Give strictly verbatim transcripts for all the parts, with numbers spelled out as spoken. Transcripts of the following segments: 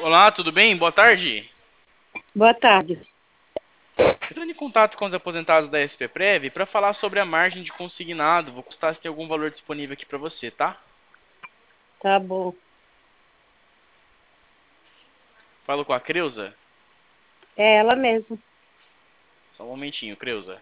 Olá, tudo bem? Boa tarde. Boa tarde. Entrando em contato com os aposentados da S P Prev para falar sobre a margem de consignado. Vou custar se tem algum valor disponível aqui para você, tá? Tá bom. Falo com a Creuza. É ela mesmo. Só um momentinho, Creuza.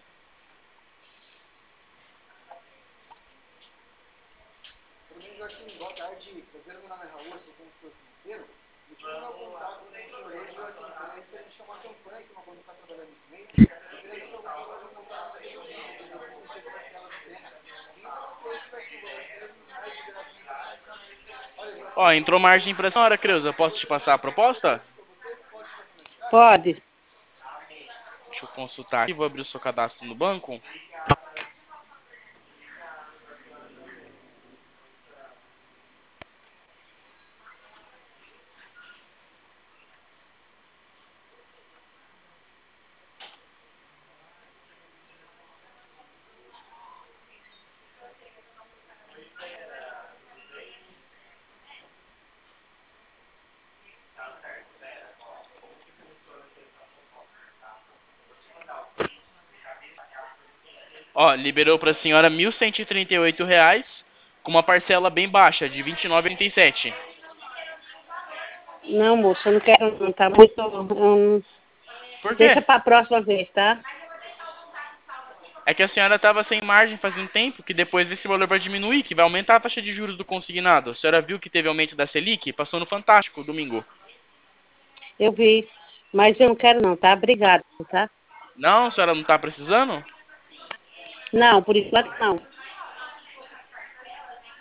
Ó, entrou margem para essa hora, Creuza. Posso te passar a proposta? Pode? Deixa eu consultar aqui. Vou abrir o seu cadastro no banco. Ó, liberou para a senhora mil cento e trinta e oito reais com uma parcela bem baixa de vinte e nove vírgula trinta e sete. Não, moça, eu não quero não, tá muito. hum, Por quê? Deixa pra próxima vez, tá? É que a senhora estava sem margem faz um tempo, que depois esse valor vai diminuir, que vai aumentar a taxa de juros do consignado. A senhora viu que teve aumento da Selic? Passou no Fantástico domingo. Eu vi. Mas eu não quero não, tá? Obrigada, tá? Não, a senhora não está precisando? Não, por enquanto não.